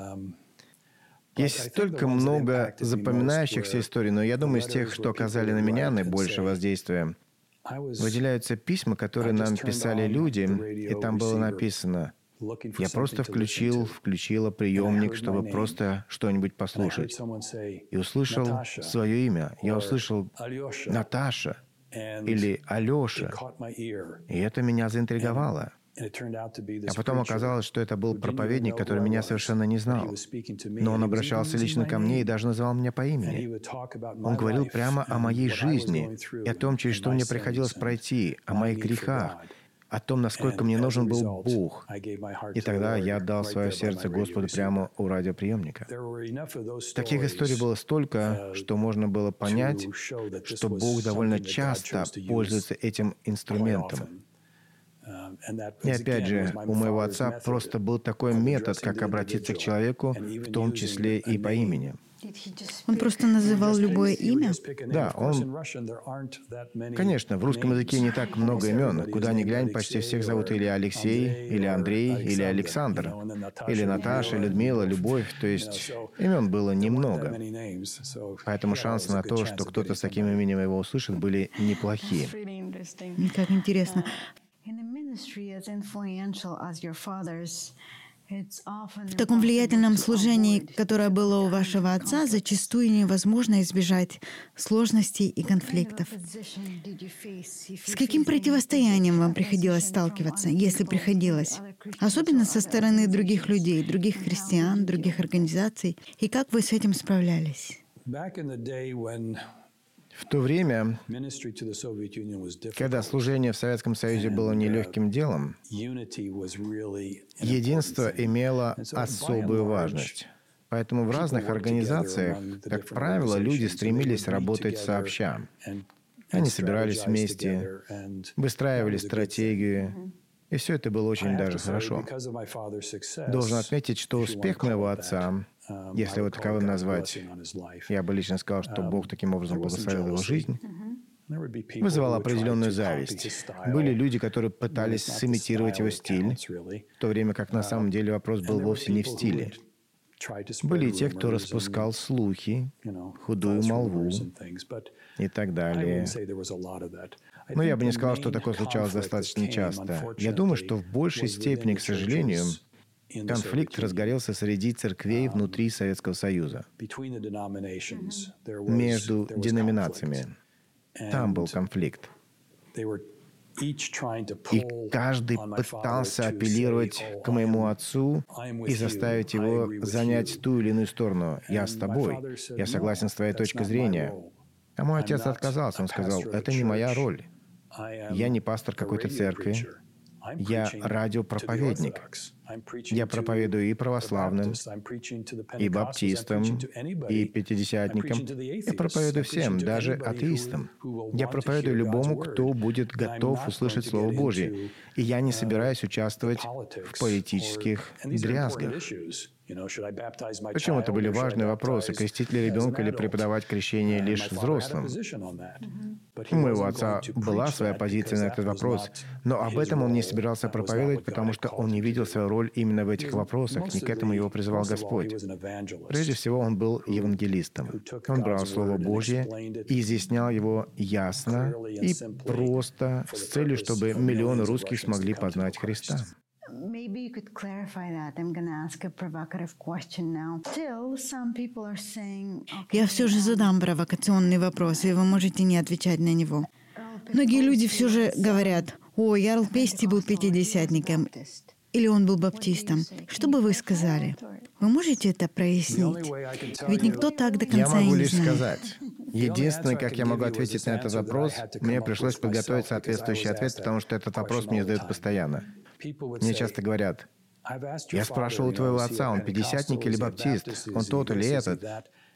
Есть столько много запоминающихся историй, но я думаю, из тех, что оказали на меня наибольшее воздействие, выделяются письма, которые нам писали люди, и там было написано: «Я просто включил, включила приемник, чтобы просто что-нибудь послушать, и услышал свое имя. Я услышал Наташа или Алеша, и это меня заинтриговало». А потом оказалось, что это был проповедник, который меня совершенно не знал. Но он обращался лично ко мне и даже называл меня по имени. Он говорил прямо о моей жизни и о том, через что мне приходилось пройти, о моих грехах, о том, насколько мне нужен был Бог. И тогда я отдал свое сердце Господу прямо у радиоприемника. Таких историй было столько, что можно было понять, что Бог довольно часто пользуется этим инструментом. И опять же, у моего отца просто был такой метод, как обратиться к человеку, в том числе и по имени. Он просто называл любое имя? Да, он... Конечно, в русском языке не так много имен. Куда ни глянь, почти всех зовут или Алексей, или Андрей, или Александр, или Наташа, Людмила, Любовь. То есть имен было немного. Поэтому шансы на то, что кто-то с таким именем его услышит, были неплохие. Как интересно. В таком влиятельном служении, которое было у вашего отца, зачастую невозможно избежать сложностей и конфликтов. С каким противостоянием вам приходилось сталкиваться, если приходилось? Особенно со стороны других людей, других христиан, других организаций. И как вы с этим справлялись? В то время, когда служение в Советском Союзе было нелегким делом, единство имело особую важность. Поэтому в разных организациях, как правило, люди стремились работать сообща. Они собирались вместе, выстраивали стратегию, и все это было очень даже хорошо. Должен отметить, что успех моего отца, если его таковым назвать, я бы лично сказал, что Бог таким образом благословил его жизнь, вызывал определенную зависть. Были люди, которые пытались сымитировать его стиль, в то время как на самом деле вопрос был вовсе не в стиле. Были и те, кто распускал слухи, худую молву и так далее. Но я бы не сказал, что такое случалось достаточно часто. Я думаю, что в большей степени, к сожалению, конфликт разгорелся среди церквей внутри Советского Союза, между деноминациями. Там был конфликт. И каждый пытался апеллировать к моему отцу и заставить его занять ту или иную сторону. «Я с тобой. Я согласен с твоей точкой зрения». А мой отец отказался. Он сказал: «Это не моя роль. Я не пастор какой-то церкви. Я радиопроповедник. Я проповедую и православным, и баптистам, и пятидесятникам. Я проповедую всем, даже атеистам. Я проповедую любому, кто будет готов услышать Слово Божье. И я не собираюсь участвовать в политических дрязгах». Причем это были важные вопросы: крестить ли ребенка или преподавать крещение лишь взрослым. У моего отца была своя позиция на этот вопрос, но об этом он не собирался проповедовать, потому что он не видел свою роль именно в этих вопросах, не к этому его призывал Господь. Прежде всего, он был евангелистом. Он брал Слово Божье и изъяснял его ясно и просто с целью, чтобы миллионы русских смогли познать Христа. Maybe you could clarify that. I'm going to ask a provocative question now. Still, some people are saying, okay, я все же задам провокационный вопрос, и вы можете не отвечать на него. Многие люди все же говорят: «О, Ярл Пести был пятидесятником», или «он был баптистом». Что бы вы сказали? Вы можете это прояснить? Ведь никто так до конца и не знает. Я могу лишь сказать. Единственное, как я могу ответить на этот вопрос, мне пришлось подготовить соответствующий ответ, потому что этот вопрос мне задают постоянно. Мне часто говорят: «Я спрашивал у твоего отца, он пятидесятник или баптист? Он тот или этот?»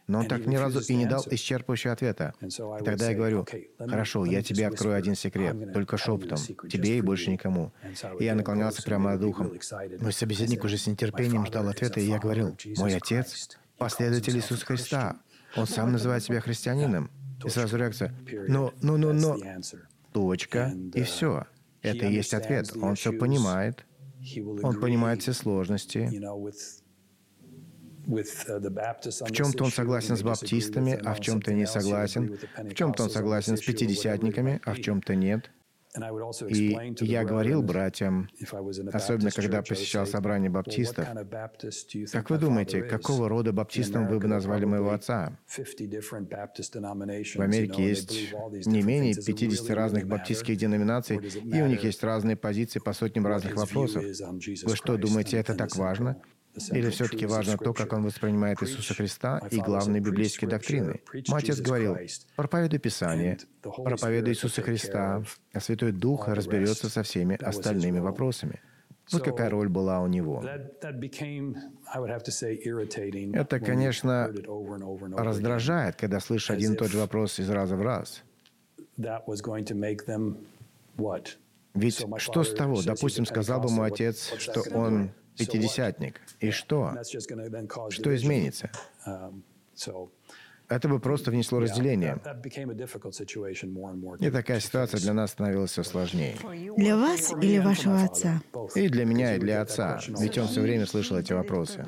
Но он так ни разу и не дал исчерпывающего ответа. И тогда я говорю: «Хорошо, я тебе открою один секрет, только шепотом, тебе и больше никому». И я наклонялся прямо над ухом. Мой собеседник уже с нетерпением ждал ответа, и я говорил: «Мой отец — последователь Иисуса Христа. Он сам называет себя христианином». И сразу реакция: «Ну, ну, ну, ну...» Точка, и все. Это и есть ответ. Он все понимает. Он понимает все сложности. В чем-то он согласен с баптистами, а в чем-то не согласен. В чем-то он согласен с пятидесятниками, а в чем-то нет. И я говорил братьям, особенно когда посещал собрание баптистов: «Как вы думаете, какого рода баптистом вы бы назвали моего отца?» В Америке есть не менее пятидесяти разных баптистских деноминаций, и у них есть разные позиции по сотням разных вопросов. Вы что, думаете, это так важно? Или все-таки важно то, как он воспринимает Иисуса Христа и главные библейские доктрины? Мой отец говорил: «Проповедуй Писание, проповедуй Иисуса Христа, а Святой Дух разберется со всеми остальными вопросами». Вот какая роль была у него. Это, конечно, раздражает, когда слышишь один и тот же вопрос из раза в раз. Ведь что с того? Допустим, сказал бы мой отец, что он пятидесятник. И что? Что изменится? Это бы просто внесло разделение. И такая ситуация для нас становилась все сложнее. Для вас или вашего отца? И для меня, и для отца. Ведь он все время слышал эти вопросы.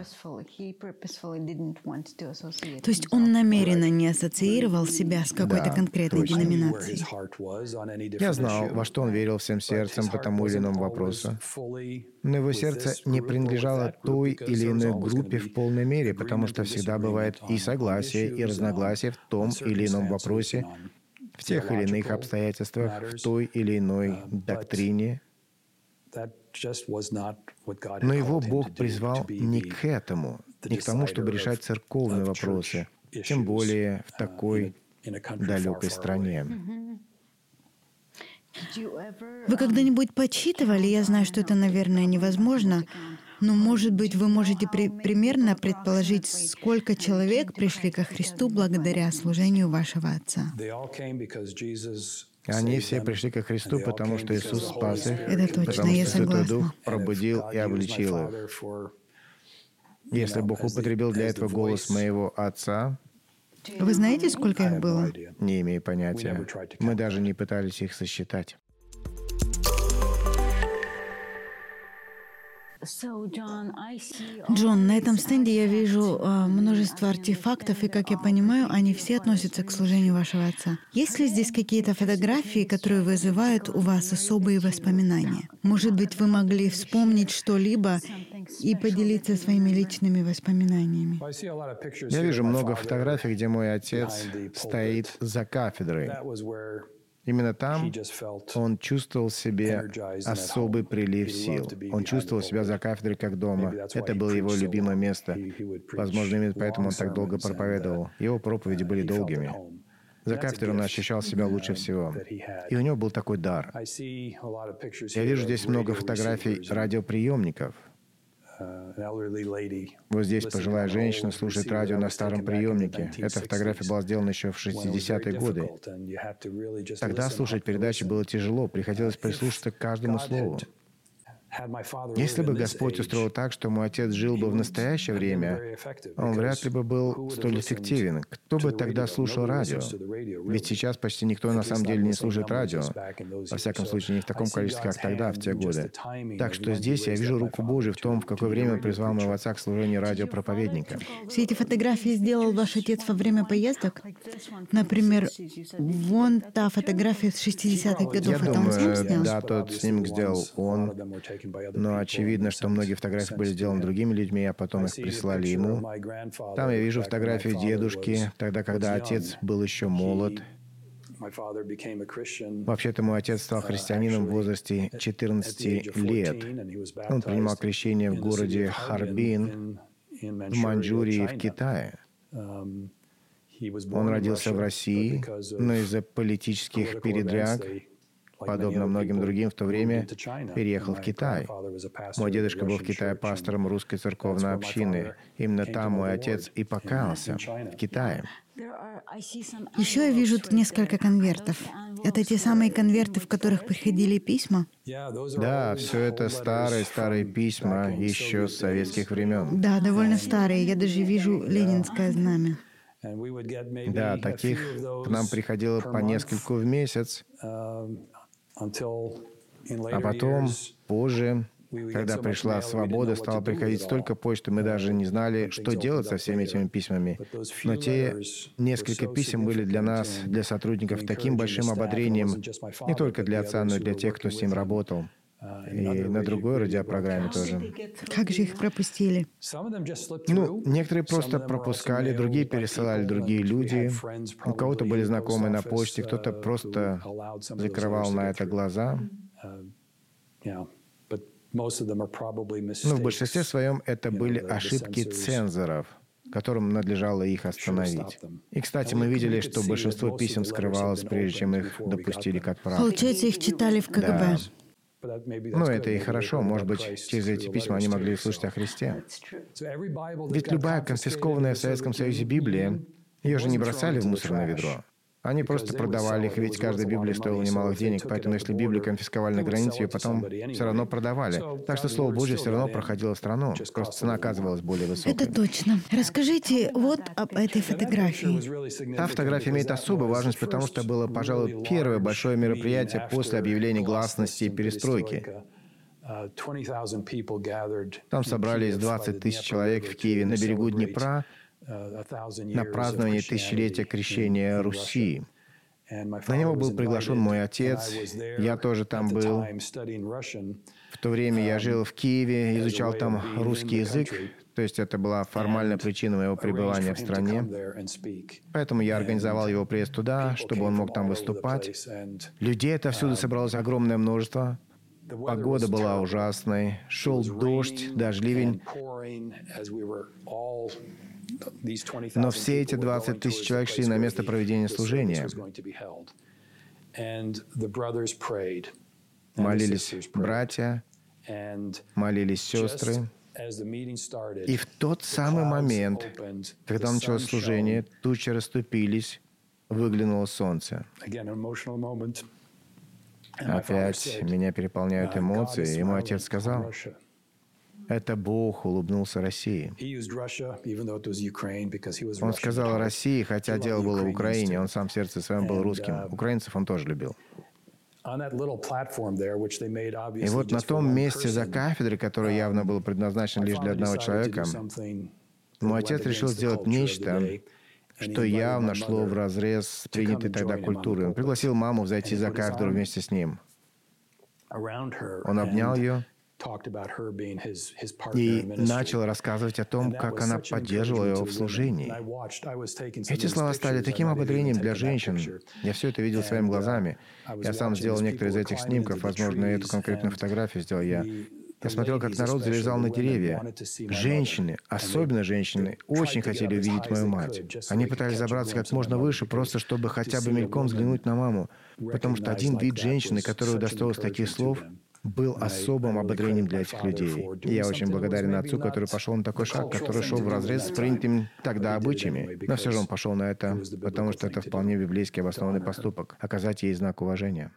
То есть он намеренно не ассоциировал себя с какой-то Да, конкретной точно. деноминацией? Я знал, во что он верил всем сердцем по тому или иному вопросу. Но его сердце не принадлежало той или иной группе в полной мере, потому что всегда бывает и согласие, и разногласие в том или ином вопросе, в тех или иных обстоятельствах, в той или иной доктрине. Но его Бог призвал не к этому, не к тому, чтобы решать церковные вопросы, тем более в такой далекой стране. Вы когда-нибудь подсчитывали, я знаю, что это, наверное, невозможно, но, может быть, вы можете при- примерно предположить, сколько человек пришли ко Христу благодаря служению вашего отца? Они все пришли ко Христу, потому что Иисус спас их, Это точно, потому я что Святой согласна. Дух пробудил и обличил их. Если Бог употребил для этого голос моего отца, Вы знаете, сколько их было? не имею понятия. Мы даже не пытались их сосчитать. Джон, на этом стенде я вижу а, множество артефактов, и, как я понимаю, они все относятся к служению вашего отца. Есть ли здесь какие-то фотографии, которые вызывают у вас особые воспоминания? Может быть, вы могли вспомнить что-либо и поделиться своими личными воспоминаниями? Я вижу много фотографий, где мой отец стоит за кафедрой. Именно там он чувствовал в себе особый прилив сил. Он чувствовал себя за кафедрой как дома. Это было его любимое место. Возможно, именно поэтому он так долго проповедовал. Его проповеди были долгими. За кафедрой он ощущал себя лучше всего. И у него был такой дар. Я вижу здесь много фотографий радиоприемников. Вот здесь пожилая женщина слушает радио на старом приемнике. Эта фотография была сделана еще в шестидесятые годы. Тогда слушать передачи было тяжело, приходилось прислушаться к каждому слову. Если бы Господь устроил так, что мой отец жил бы в настоящее время, он вряд ли бы был столь эффективен. Кто бы тогда слушал радио? Ведь сейчас почти никто на самом деле не слушает радио. Во всяком случае, не в таком количестве, как тогда, в те годы. Так что здесь я вижу руку Божию в том, в какое время он призвал моего отца к служению радиопроповедника. Все эти фотографии сделал ваш отец во время поездок? Например, вон та фотография с шестидесятых годов, Я это он сам думаю, снял? да, тот снимок сделал он. Но очевидно, что многие фотографии были сделаны другими людьми, а потом их прислали ему. Там я вижу фотографию дедушки, тогда, когда отец был еще молод. Вообще-то мой отец стал христианином в возрасте четырнадцати лет. Он принимал крещение в городе Харбин, в Маньчжурии и в Китае. Он родился в России, но из-за политических передряг подобно многим другим в то время, переехал в Китай. Мой дедушка был в Китае пастором русской церковной общины. Именно там мой отец и покаялся, в Китае. Еще я вижу тут несколько конвертов. Это те самые конверты, в которых приходили письма? Да, все это старые-старые письма еще с советских времен. Да, довольно старые. Я даже вижу ленинское знамя. Да, таких к нам приходило по нескольку в месяц. А потом, позже, когда пришла свобода, стало приходить столько почты, мы даже не знали, что делать со всеми этими письмами. Но те несколько писем были для нас, для сотрудников, таким большим ободрением, не только для отца, но и для тех, кто с ним работал. И на другой радиопрограмме тоже. Как же их пропустили? Ну, некоторые просто пропускали, другие пересылали другие люди. У кого-то были знакомые на почте, кто-то просто закрывал на это глаза. Но в большинстве своем это были ошибки цензоров, которым надлежало их остановить. И, кстати, мы видели, что большинство писем скрывалось, прежде чем их допустили к отправке. Получается, их читали в ка гэ бэ. Да. Ну, это и хорошо. Может быть, через эти письма они могли услышать о Христе. Ведь любая конфискованная в Советском Союзе Библия, ее же не бросали в мусорное ведро. Они просто продавали их, ведь каждая Библия стоила немалых денег, поэтому если Библию конфисковали на границе, ее потом все равно продавали. Так что Слово Божье все равно проходило страну, просто цена оказывалась более высокой. Это точно. Расскажите вот об этой фотографии. Та фотография имеет особую важность, потому что было, пожалуй, первое большое мероприятие после объявления гласности и перестройки. Там собрались двадцать тысяч человек в Киеве на берегу Днепра на празднование тысячелетия крещения Руси. На него был приглашен мой отец, я тоже там был. В то время я жил в Киеве, изучал там русский язык, то есть это была формальная причина моего пребывания в стране. Поэтому я организовал его приезд туда, чтобы он мог там выступать. Людей отовсюду собралось огромное множество. Погода была ужасной, шел дождь, даже ливень. Но все эти двадцать тысяч человек шли на место проведения служения. Молились братья, молились сестры. И в тот самый момент, когда началось служение, тучи расступились, выглянуло солнце. Опять меня переполняют эмоции, и мой отец сказал: «Это Бог улыбнулся России». Он сказал о России, хотя дело было в Украине. Он сам в сердце своем был русским. Украинцев он тоже любил. И вот на том месте за кафедрой, которое явно было предназначено лишь для одного человека, мой отец решил сделать нечто, что явно шло вразрез с принятой тогда культурой. Он пригласил маму зайти за кафедру вместе с ним. Он обнял ее и начал рассказывать о том, как она поддерживала его в служении. Эти слова стали таким ободрением для женщин. Я все это видел своими глазами. Я сам сделал некоторые из этих снимков, возможно, эту конкретную фотографию сделал я. Я смотрел, как народ залезал на деревья. Женщины, особенно женщины, очень хотели увидеть мою мать. Они пытались забраться как можно выше, просто чтобы хотя бы мельком взглянуть на маму. Потому что один вид женщины, которая удостоилась таких слов, был особым ободрением для этих людей. И я очень благодарен отцу, который пошел на такой шаг, который шел вразрез с принятыми тогда обычаями. Но все же он пошел на это, потому что это вполне библейски обоснованный поступок — оказать ей знак уважения.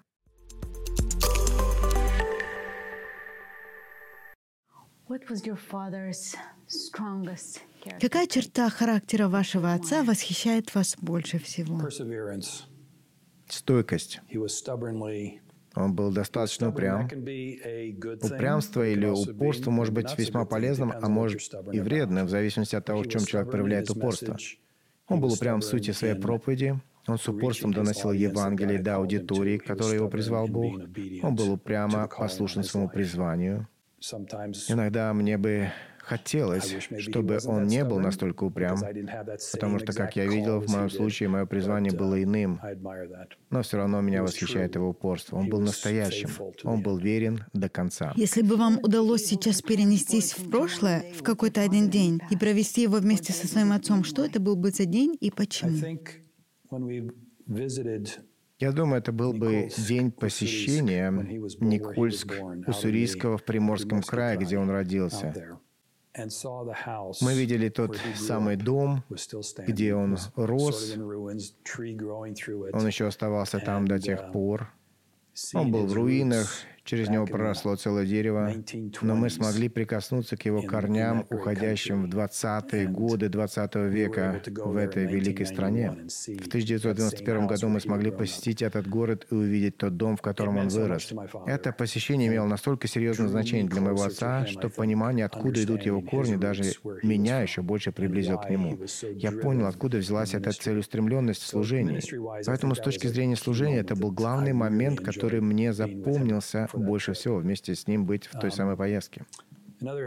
Какая черта характера вашего отца восхищает вас больше всего? Стойкость. Он был достаточно упрям. Упрямство или упорство может быть весьма полезным, а может и вредным, в зависимости от того, в чем человек проявляет упорство. Он был упрям в сути своей проповеди. Он с упорством доносил Евангелие до аудитории, к которой его призвал Бог. Он был упрямо послушен своему призванию. Иногда мне бы хотелось, чтобы он не был настолько упрям, потому что, как я видел, в моем случае мое призвание было иным. Но все равно меня восхищает его упорство. Он был настоящим. Он был верен до конца. Если бы вам удалось сейчас перенестись в прошлое, в какой-то один день, и провести его вместе со своим отцом, что это был бы за день и почему? Я думаю, это был бы день посещения Никольск-Уссурийского в Приморском крае, где он родился. Мы видели тот самый дом, где он рос. Он еще оставался там до тех пор. Он был в руинах, через него проросло целое дерево, но мы смогли прикоснуться к его корням, уходящим в двадцатые годы двадцатого века в этой великой стране. В тысяча девятьсот девяносто первом году мы смогли посетить этот город и увидеть тот дом, в котором он вырос. Это посещение имело настолько серьезное значение для моего отца, что понимание, откуда идут его корни, даже меня еще больше приблизило к нему. Я понял, откуда взялась эта целеустремленность в служении. Поэтому с точки зрения служения это был главный момент, который мне запомнился больше всего, вместе с ним быть в той самой поездке. Другой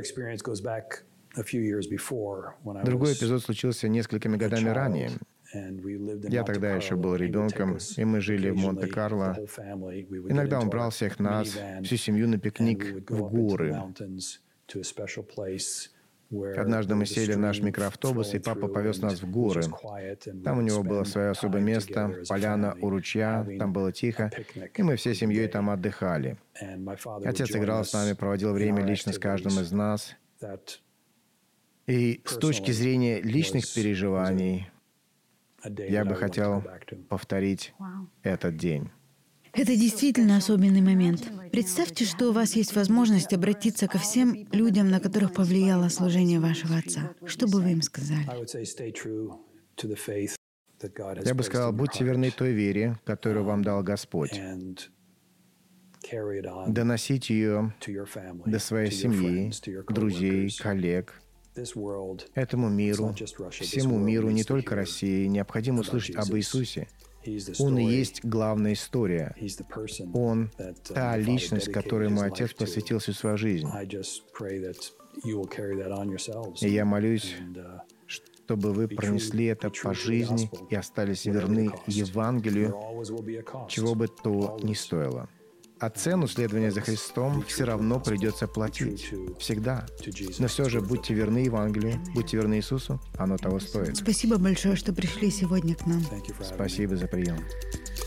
эпизод случился несколькими годами ранее. Я тогда еще был ребенком, и мы жили в Монте-Карло. Иногда он брал всех нас, всю семью на пикник в горы. Однажды мы сели в наш микроавтобус, и папа повез нас в горы. Там у него было свое особое место, поляна у ручья, там было тихо, и мы всей семьей там отдыхали. Отец играл с нами, проводил время лично с каждым из нас. И с точки зрения личных переживаний, я бы хотел повторить этот день. Это действительно особенный момент. Представьте, что у вас есть возможность обратиться ко всем людям, на которых повлияло служение вашего отца. Что бы вы им сказали? Я бы сказал, будьте верны той вере, которую вам дал Господь. Доносить ее до своей семьи, друзей, коллег. Этому миру, всему миру, не только России, необходимо услышать об Иисусе. Он и есть главная история. Он — та личность, которой мой отец посвятил всю свою жизнь. И я молюсь, чтобы вы пронесли это по жизни и остались верны Евангелию, чего бы то ни стоило. А цену следования за Христом все равно придется платить. Всегда. Но все же будьте верны Евангелию, будьте верны Иисусу, оно того стоит. Спасибо большое, что пришли сегодня к нам. Спасибо за прием.